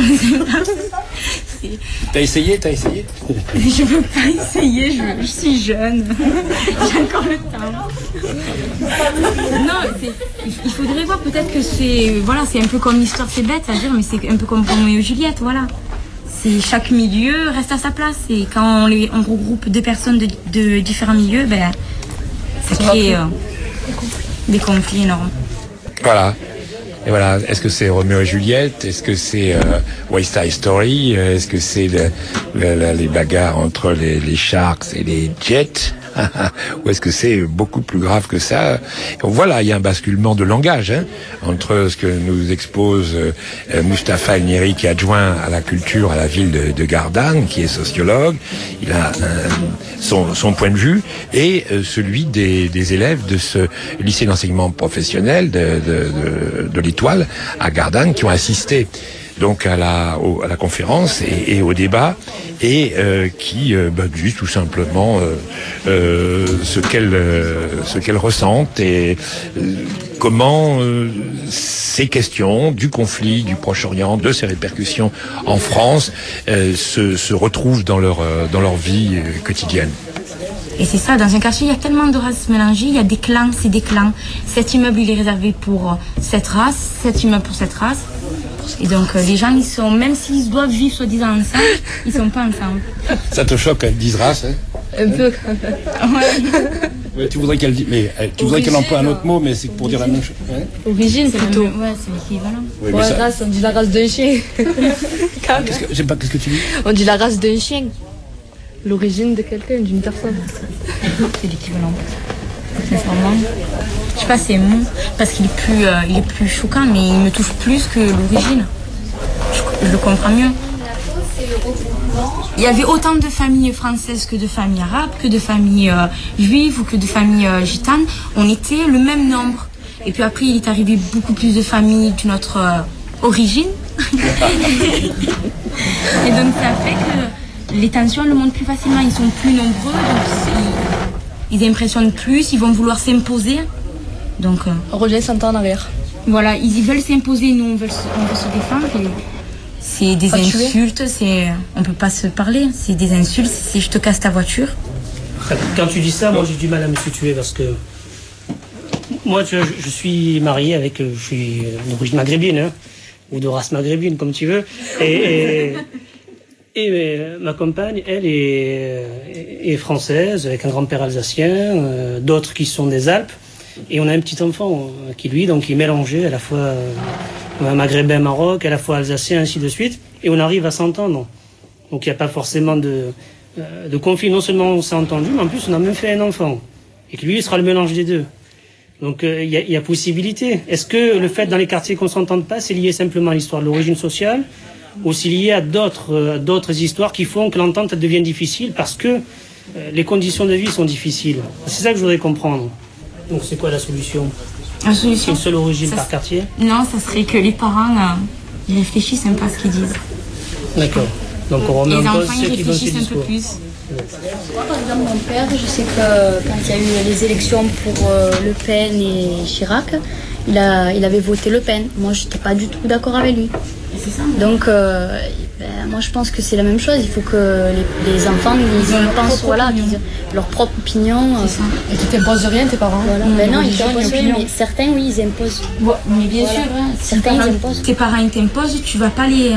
T'as essayé? Je veux pas essayer, je suis jeune. J'ai encore le temps. Non, il faudrait voir, peut-être que c'est un peu comme l'histoire, c'est bête à dire, mais c'est un peu comme Roméo et Juliette, voilà. C'est chaque milieu reste à sa place, et quand on regroupe deux personnes de différents milieux, ça crée des conflits énormes. Voilà. Et voilà, est-ce que c'est Roméo et Juliette? Est-ce que c'est West Side Story? Est-ce que c'est les bagarres entre les Sharks et les Jets? Ou est-ce que c'est beaucoup plus grave que ça? Voilà, il y a un basculement de langage entre ce que nous expose Mustapha El Neri, qui est adjoint à la culture à la ville de Gardanne, qui est sociologue. Il a son point de vue et celui des élèves de ce lycée d'enseignement professionnel de l'Étoile à Gardanne, qui ont assisté donc à la conférence et au débat, et qui disent tout simplement ce qu'elles ressentent et comment ces questions du conflit du Proche-Orient, de ses répercussions en France, se retrouvent dans leur vie quotidienne. Et c'est ça, dans un quartier, il y a tellement de races mélangées, il y a des clans, c'est des clans. Cet immeuble, il est réservé pour cette race, cet immeuble pour cette race. Et donc, les gens, même s'ils doivent vivre soi-disant ensemble, ils sont pas ensemble. Ça te choque qu'elles disent race, hein? Un peu. Ouais, tu voudrais qu'elle emploie un autre mot, mais c'est pour dire la même chose. Ouais. Origine plutôt. Ouais, c'est l'équivalent. Oui, Ouais, race, on dit la race d'un chien. Qu'est-ce que tu dis? On dit la race d'un chien. L'origine de quelqu'un, d'une personne. C'est l'équivalent. Sincèrement. Je sais pas, c'est mou, parce qu'il est plus choquant, mais il me touche plus que l'origine. Je le comprends mieux. Il y avait autant de familles françaises que de familles arabes, que de familles juives ou que de familles gitanes. On était le même nombre. Et puis après, il est arrivé beaucoup plus de familles d'une autre origine. Et donc ça fait que les tensions le montent plus facilement. Ils sont plus nombreux, donc ils impressionnent plus, ils vont vouloir s'imposer. Donc, on revient 100 ans en arrière. Voilà, ils veulent s'imposer, nous on veut se défendre. Et c'est des insultes, on peut pas se parler, c'est des insultes, c'est je te casse ta voiture. Quand tu dis ça, moi j'ai du mal à me situer parce que moi je suis marié avec, je suis d'origine maghrébine, hein, ou de race maghrébine comme tu veux, et ma compagne, elle est française avec un grand-père alsacien, d'autres qui sont des Alpes, et on a un petit enfant qui lui donc est mélangé à la fois maghrébin Maroc, à la fois alsacien, ainsi de suite, et on arrive à s'entendre. Donc il n'y a pas forcément de conflit. Non seulement on s'est entendu, mais en plus on a même fait un enfant, et que lui il sera le mélange des deux. Donc il y a possibilité. Est-ce que le fait dans les quartiers qu'on s'entende pas, c'est lié simplement à l'histoire de l'origine sociale, ou c'est lié à d'autres histoires qui font que l'entente devient difficile parce que les conditions de vie sont difficiles? C'est ça que je voudrais comprendre. Donc c'est quoi la solution? La solution, une seule origine par quartier? Non, ça serait que les parents ils réfléchissent un peu à ce qu'ils disent. D'accord. Donc on remet en cause ceux qui donnent ces discours. Moi, par exemple, mon père, je sais que quand il y a eu les élections pour Le Pen et Chirac, il avait voté Le Pen. Moi, je n'étais pas du tout d'accord avec lui. Donc, moi, je pense que c'est la même chose. Il faut que les enfants, ils pensent, voilà, qu'ils aient leur propre opinion. Et tu t'imposent rien, tes parents? Voilà. Non, ils t'imposent rien, mais certains, oui, ils imposent. Mais bien sûr, certains, ils imposent. Tes parents, ils t'imposent, tu vas pas les,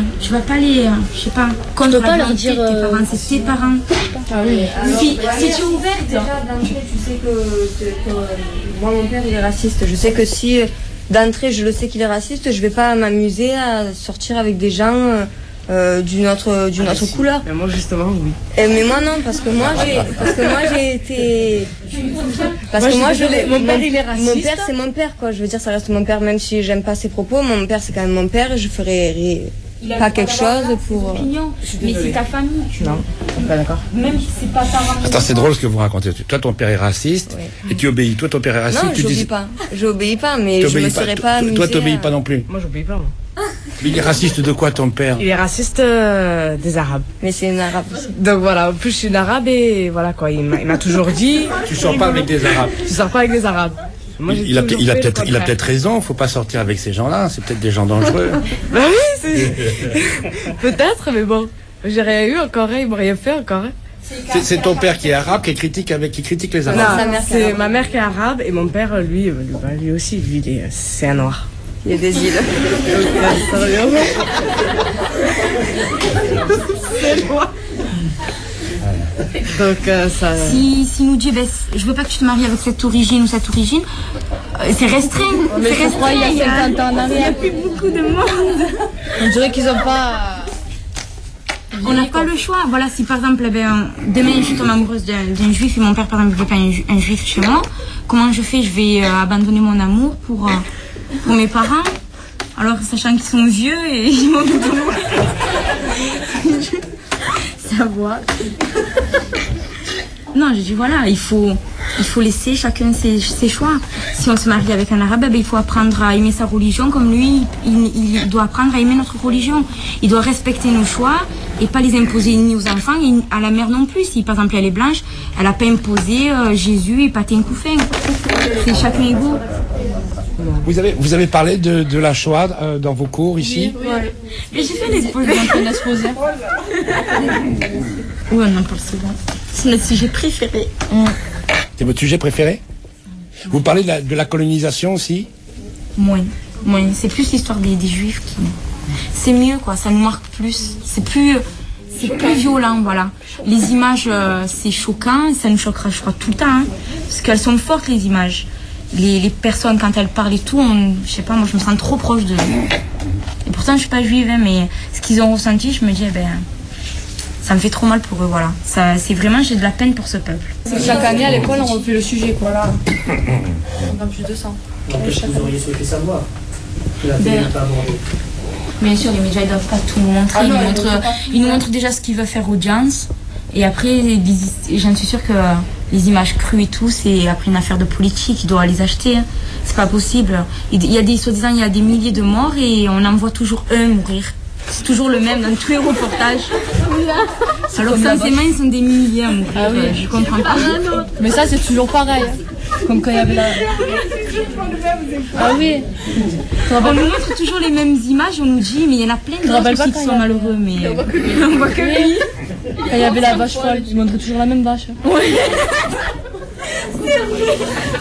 je sais pas, tu peux pas leur dire. Tes parents, c'est tes parents. Ah oui. Si tu es ouverte. Déjà, d'entrée, tu sais que moi, mon père, il est raciste. Je sais que si d'entrée, je le sais qu'il est raciste, je vais pas m'amuser à sortir avec des gens d'une autre couleur. Mais moi, justement, oui. Mais moi, non, parce que moi, j'ai été. Parce que moi, mon père, il est raciste. Mon père, c'est mon père, quoi. Je veux dire, ça reste mon père, même si j'aime pas ses propos. Mon père, c'est quand même mon père, et je ferai pas quelque chose pour. Mais c'est ta famille. Non, pas d'accord. Même si c'est pas ta famille. Attends, c'est drôle ce que vous racontez. Toi, ton père est raciste, et tu obéis. Toi, ton père est raciste. Non, j'obéis pas. J'obéis pas, mais je me serais pas amusée. Toi, t'obéis pas non plus. Moi, j'obéis pas, moi. Mais il est raciste de quoi, ton père? Il est raciste des Arabes. Mais c'est une Arabe. Donc voilà, en plus je suis une Arabe et voilà quoi, il m'a toujours dit... Tu sors pas avec des Arabes. Tu sors pas avec des Arabes. Moi, il a peut-être raison, faut pas sortir avec ces gens-là, c'est peut-être des gens dangereux. Bah oui, c'est... peut-être, mais bon, j'ai rien eu encore, ils m'ont rien fait encore. C'est ton père qui est arabe qui critique les Arabes. Non, c'est ma mère qui est arabe et mon père, lui aussi, c'est un noir. Il y a des îles. C'est moi. Donc ça. Si nous dit, je veux pas que tu te maries avec cette origine ou cette origine, c'est restreint. Mais je crois il y a 50 ans en arrière. Il n'y a plus beaucoup de monde. On dirait qu'ils ont pas. On n'a pas le choix. Voilà, si par exemple, demain je suis tombée amoureuse d'un juif et mon père par exemple veut pas un juif chez moi, comment je fais? Je vais abandonner mon amour pour mes parents, alors sachant qu'ils sont vieux et ils m'ont tout savoir. Non, je dis voilà, il faut laisser chacun ses choix. Si on se marie avec un arabe, il faut apprendre à aimer sa religion comme lui, il doit apprendre à aimer notre religion. Il doit respecter nos choix et pas les imposer ni aux enfants ni à la mère non plus. Si par exemple elle est blanche, elle n'a pas imposé Jésus et pâté un couffin. C'est chacun égaux. Vous avez parlé de la Shoah dans vos cours ici? Oui. Mais j'ai fait l'exposé. Oui, on en parle souvent. C'est notre sujet préféré. C'est votre sujet préféré? Vous parlez de la colonisation aussi? Moins. C'est plus l'histoire des Juifs qui... C'est mieux, quoi. Ça nous marque plus. C'est c'est plus violent, voilà. Les images, c'est choquant, ça nous choquera, je crois, tout le temps, hein, parce qu'elles sont fortes, les images. Les personnes, quand elles parlent et tout, je sais pas, moi, je me sens trop proche d'eux. Et pourtant, je suis pas juive, hein, mais ce qu'ils ont ressenti, je me dis, ça me fait trop mal pour eux, voilà. C'est vraiment, j'ai de la peine pour ce peuple. Chaque année, à l'école, on refait le sujet, quoi. Voilà. On a plus de 100. Qu'est-ce que vous auriez souhaité savoir que la Ben, télé n'a pas abordé? Bien sûr, les médias ils doivent pas tout nous montrer. Ils nous montrent déjà ce qu'ils veulent faire audience. Et après, j'en suis sûre que les images crues et tout, c'est après une affaire de politique. Ils doivent les acheter. Hein. C'est pas possible. Il y a des, soi-disant, il y a des milliers de morts et on en voit toujours un mourir. C'est toujours le même dans tous les reportages. Alors que censément, ils sont des milliers à mourir. Ah oui. Je comprends pas. Mais ça, c'est toujours pareil. Comme quand il y avait la... Ah oui. On nous montre toujours les mêmes images, on nous dit, mais il y en a plein d'autres aussi qui sont malheureux, mais on voit que lui. Quand il y avait la vache folle, ils montraient toujours la même vache. Ouais. C'est vrai.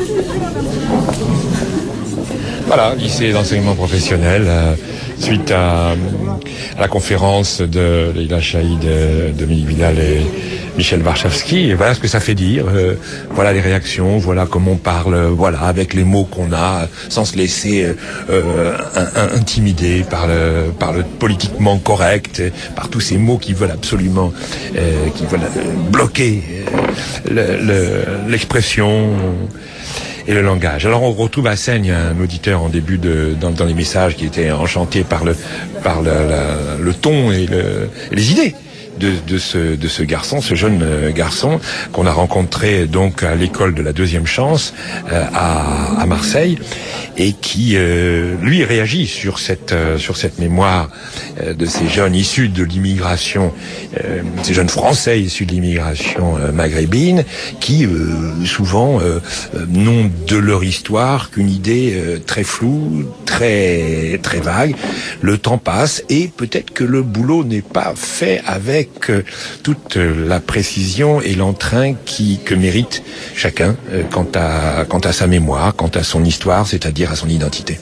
Voilà, lycée d'enseignement professionnel, suite à la conférence de Leïla Chaïd, Dominique Vidal et Michel Warschawski, et voilà ce que ça fait dire, voilà les réactions, voilà comment on parle, voilà, avec les mots qu'on a, sans se laisser intimider par le politiquement correct, par tous ces mots qui veulent absolument, bloquer l'expression et le langage. Alors on retrouve à Seigne un auditeur en début dans les messages qui était enchanté par le ton et les idées de ce garçon, ce jeune garçon qu'on a rencontré donc à l'école de la deuxième chance à Marseille, et qui lui réagit sur cette mémoire de ces jeunes issus de l'immigration, ces jeunes Français issus de l'immigration maghrébine, qui souvent n'ont de leur histoire qu'une idée très floue, très très vague. Le temps passe et peut-être que le boulot n'est pas fait avec toute la précision et l'entrain que mérite chacun quant à sa mémoire, quant à son histoire, c'est-à-dire à son identité.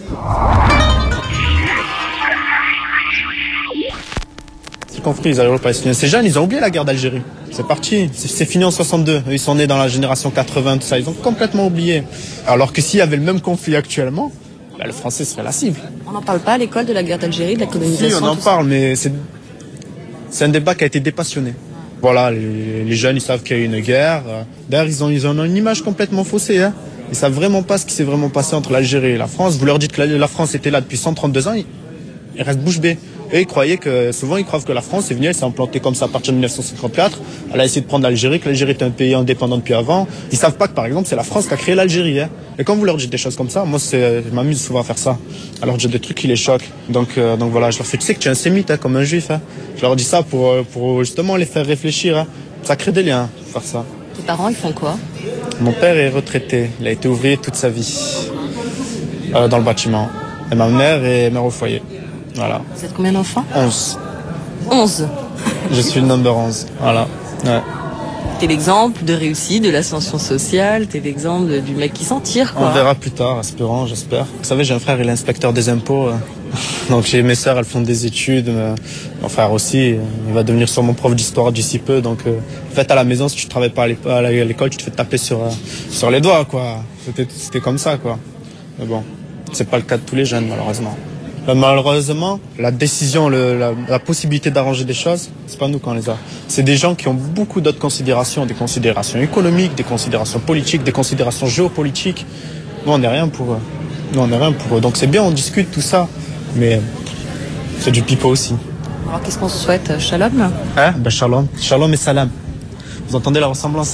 C'est le conflit israélo-palestinien. Ces jeunes, ils ont oublié la guerre d'Algérie. C'est parti. C'est fini en 62. Ils sont nés dans la génération 80, tout ça. Ils ont complètement oublié. Alors que s'il y avait le même conflit actuellement, le français serait la cible. On n'en parle pas à l'école de la guerre d'Algérie, de la colonisation? Si, on en parle, mais c'est un débat qui a été dépassionné. Voilà, les jeunes, ils savent qu'il y a eu une guerre. D'ailleurs, ils ont une image complètement faussée. Hein. Ils savent vraiment pas ce qui s'est vraiment passé entre l'Algérie et la France. Vous leur dites que la France était là depuis 132 ans, ils restent bouche bée. Et souvent ils croient que la France est venue, elle s'est implantée comme ça à partir de 1954. Elle a essayé de prendre l'Algérie, que l'Algérie était un pays indépendant depuis avant. Ils savent pas que par exemple c'est la France qui a créé l'Algérie. Hein. Et quand vous leur dites des choses comme ça, moi je m'amuse souvent à faire ça. Alors j'ai des trucs qui les choquent. Donc voilà, je leur fais, tu sais que tu es un sémite hein, comme un juif. Hein. Je leur dis ça pour justement les faire réfléchir. Hein. Ça crée des liens, faire ça. Tes parents, ils font quoi? Mon père est retraité, il a été ouvrier toute sa vie dans le bâtiment. Et ma mère est mère au foyer. Voilà. Vous êtes combien d'enfants? 11. 11. Je suis le number 11. Voilà. Ouais. T'es l'exemple de réussite, de l'ascension sociale, t'es l'exemple du mec qui s'en tire, quoi. On verra plus tard, espérons, j'espère. Vous savez, j'ai un frère, il est inspecteur des impôts. Donc j'ai mes sœurs, elles font des études. Mon frère aussi, il va devenir sûrement prof d'histoire d'ici peu. Donc en fait, à la maison, si tu travailles pas à l'école, tu te fais taper sur les doigts, quoi. C'était comme ça, quoi. Mais bon, c'est pas le cas de tous les jeunes, malheureusement. Malheureusement, la décision, la possibilité d'arranger des choses, c'est pas nous qui on les a. C'est des gens qui ont beaucoup d'autres considérations, des considérations économiques, des considérations politiques, des considérations géopolitiques. Nous, on n'est rien pour eux. Donc c'est bien, on discute tout ça, mais c'est du pipeau aussi. Alors qu'est-ce qu'on se souhaite? Shalom? Hein? Ben shalom. Shalom et salam. Vous entendez la ressemblance?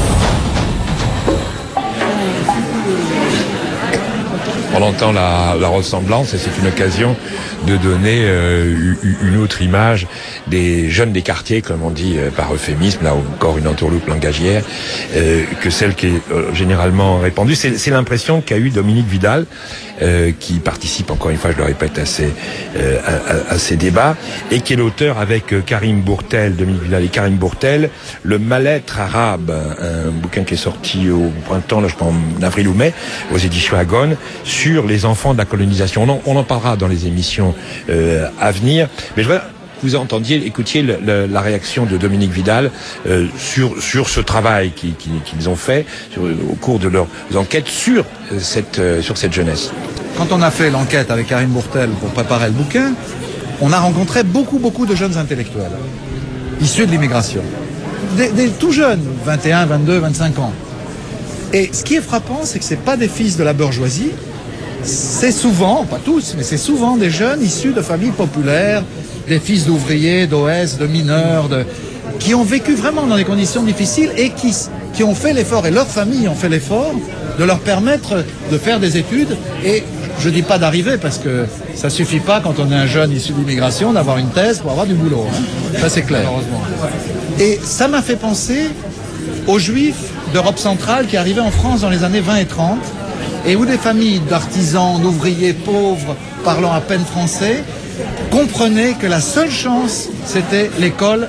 On entend la ressemblance et c'est une occasion de donner une autre image des jeunes des quartiers, comme on dit par euphémisme, là encore une entourloupe langagière, que celle qui est généralement répandue. C'est l'impression qu'a eu Dominique Vidal, qui participe, encore une fois, je le répète, à ces débats, et qui est l'auteur avec Karim Bourtel, Dominique Vidal et Karim Bourtel, Le mal-être arabe, un bouquin qui est sorti au printemps, là, je pense en avril ou mai, aux éditions Agone, sur les enfants de la colonisation. On en parlera dans les émissions à venir, mais je voudrais vous écoutiez la réaction de Dominique Vidal sur ce travail qu'ils ont fait au cours de leurs enquêtes sur cette jeunesse. Quand on a fait l'enquête avec Karine Bourtel pour préparer le bouquin, on a rencontré beaucoup de jeunes intellectuels issus de l'immigration. Des tout jeunes, 21, 22, 25 ans. Et ce qui est frappant, c'est que ce n'est pas des fils de la bourgeoisie, c'est souvent, pas tous, mais c'est souvent des jeunes issus de familles populaires, des fils d'ouvriers, d'OS, de mineurs, qui ont vécu vraiment dans des conditions difficiles et qui ont fait l'effort, et leurs familles ont fait l'effort de leur permettre de faire des études. Et je ne dis pas d'arriver, parce que ça ne suffit pas, quand on est un jeune issu de l'immigration, d'avoir une thèse pour avoir du boulot. Hein. Ça, c'est clair. Et ça m'a fait penser aux Juifs d'Europe centrale qui arrivaient en France dans les années 20 et 30, et où des familles d'artisans, d'ouvriers pauvres, parlant à peine français, comprenaient que la seule chance, c'était l'école.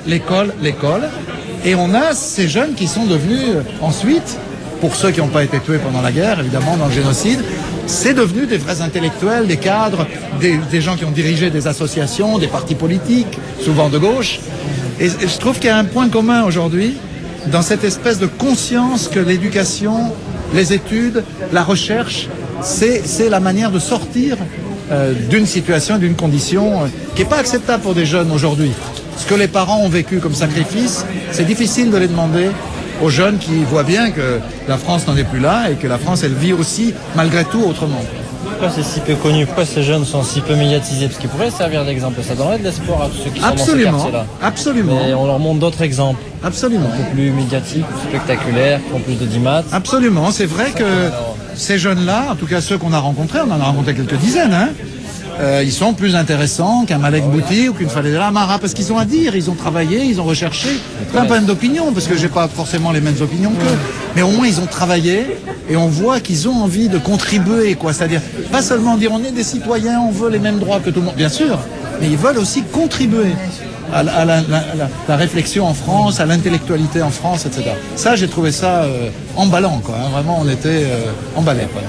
Et on a ces jeunes qui sont devenus ensuite, pour ceux qui n'ont pas été tués pendant la guerre, évidemment, dans le génocide, c'est devenu des vrais intellectuels, des cadres, des gens qui ont dirigé des associations, des partis politiques, souvent de gauche. Et je trouve qu'il y a un point commun aujourd'hui dans cette espèce de conscience que l'éducation, les études, la recherche, c'est la manière de sortir d'une situation, d'une condition qui n'est pas acceptable pour des jeunes aujourd'hui. Ce que les parents ont vécu comme sacrifice, c'est difficile de les demander aux jeunes qui voient bien que la France n'en est plus là et que la France, elle vit aussi, malgré tout, autrement. Pourquoi c'est si peu connu? Pourquoi ces jeunes sont si peu médiatisés? Parce qu'ils pourraient servir d'exemple. Ça donnerait de l'espoir à tous ceux qui sont dans ces quartiers-là. Absolument. Mais on leur montre d'autres exemples. Absolument. Un peu plus médiatiques, plus spectaculaires, qui ont plus de 10 maths. Absolument. C'est vrai que ces jeunes-là, en tout cas ceux qu'on a rencontrés, on en a rencontré quelques dizaines, hein, ils sont plus intéressants qu'un Malek Bouti ou qu'une Faléla Amara, parce qu'ils ont à dire, ils ont travaillé, ils ont recherché, plein d'opinions, parce que j'ai pas forcément les mêmes opinions qu'eux, mais au moins ils ont travaillé, et on voit qu'ils ont envie de contribuer, quoi. C'est-à-dire, pas seulement dire on est des citoyens, on veut les mêmes droits que tout le monde, bien sûr, mais ils veulent aussi contribuer à la réflexion en France, à l'intellectualité en France, etc. Ça, j'ai trouvé ça emballant, quoi. Hein. Vraiment, on était emballés, quoi.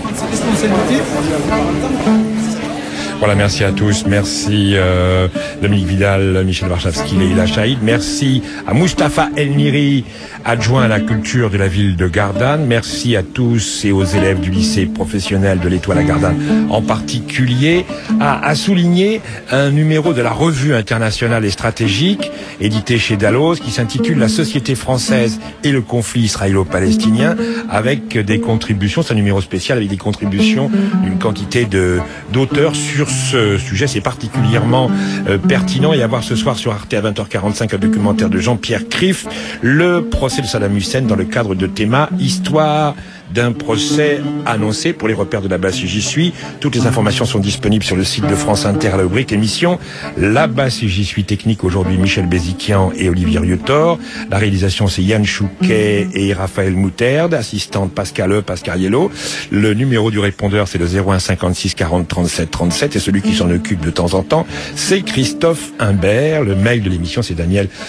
Voilà, merci à tous. Merci Dominique Vidal, Michel Warschawski, Leïla Chaïd. Merci à Mustapha El-Niri, adjoint à la culture de la ville de Gardanne. Merci à tous et aux élèves du lycée professionnel de l'Étoile à Gardanne en particulier. À souligner un numéro de la revue internationale et stratégique, édité chez Dalloz, qui s'intitule La société française et le conflit israélo-palestinien, avec des contributions, c'est un numéro spécial avec des contributions d'une quantité d'auteurs sur ce sujet. C'est particulièrement pertinent. Et à voir ce soir sur Arte à 20h45 un documentaire de Jean-Pierre Criff, le procès de Saddam Hussein dans le cadre de Théma, histoire d'un procès annoncé. Pour les repères de la base J'y suis, toutes les informations sont disponibles sur le site de France Inter, la rubrique émission. La base J'y suis technique aujourd'hui, Michel Béziquian et Olivier Riotor. La réalisation, c'est Yann Chouquet et Raphaël Mouterde, assistante Pascal Pascariello. Le numéro du répondeur, c'est le 01 56 40 37 37, et celui qui s'en occupe de temps en temps, c'est Christophe Imbert. Le mail de l'émission, c'est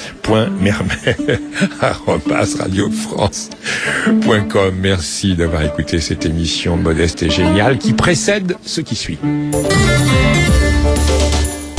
daniel.mermet@radiofrance.com. Merci d'avoir écouté cette émission modeste et géniale qui précède ce qui suit.